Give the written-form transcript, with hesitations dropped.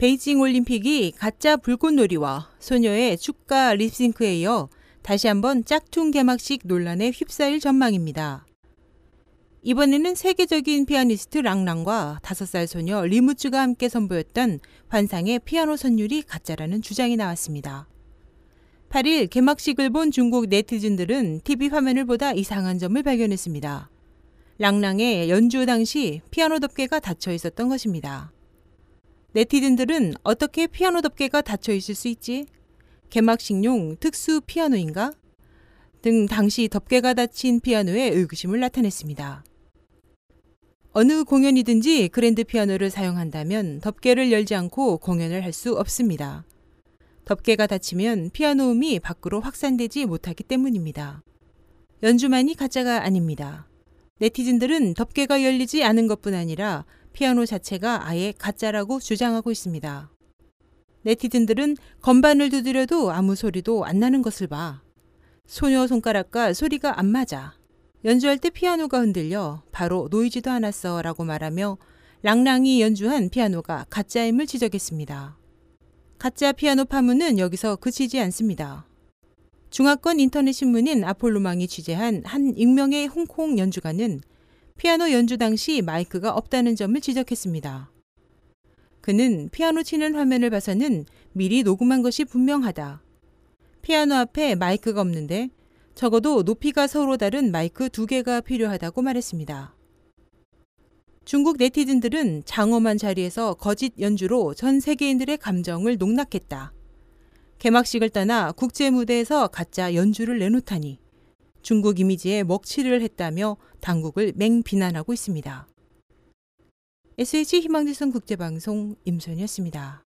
베이징 올림픽이 가짜 불꽃놀이와 소녀의 축가 립싱크에 이어 다시 한번 짝퉁 개막식 논란에 휩싸일 전망입니다. 이번에는 세계적인 피아니스트 랑랑과 5살 소녀 리무츠가 함께 선보였던 환상의 피아노 선율이 가짜라는 주장이 나왔습니다. 8일 개막식을 본 중국 네티즌들은 TV 화면을 보다 이상한 점을 발견했습니다. 랑랑의 연주 당시 피아노 덮개가 닫혀 있었던 것입니다. 네티즌들은 어떻게 피아노 덮개가 닫혀 있을 수 있지? 개막식용 특수 피아노인가? 등 당시 덮개가 닫힌 피아노에 의구심을 나타냈습니다. 어느 공연이든지 그랜드 피아노를 사용한다면 덮개를 열지 않고 공연을 할 수 없습니다. 덮개가 닫히면 피아노 음이 밖으로 확산되지 못하기 때문입니다. 연주만이 가짜가 아닙니다. 네티즌들은 덮개가 열리지 않은 것뿐 아니라 피아노 자체가 아예 가짜라고 주장하고 있습니다. 네티즌들은 건반을 두드려도 아무 소리도 안 나는 것을 봐. 소녀 손가락과 소리가 안 맞아. 연주할 때 피아노가 흔들려 바로 놓이지도 않았어 라고 말하며 랑랑이 연주한 피아노가 가짜임을 지적했습니다. 가짜 피아노 파문은 여기서 그치지 않습니다. 중화권 인터넷 신문인 아폴로망이 취재한 한 익명의 홍콩 연주가는 피아노 연주 당시 마이크가 없다는 점을 지적했습니다. 그는 피아노 치는 화면을 봐서는 미리 녹음한 것이 분명하다. 피아노 앞에 마이크가 없는데 적어도 높이가 서로 다른 마이크 2개가 필요하다고 말했습니다. 중국 네티즌들은 장엄한 자리에서 거짓 연주로 전 세계인들의 감정을 농락했다. 개막식을 떠나 국제 무대에서 가짜 연주를 내놓다니 중국 이미지에 먹칠을 했다며 당국을 맹비난하고 있습니다. SH 희망지성 국제방송 임소연이었습니다.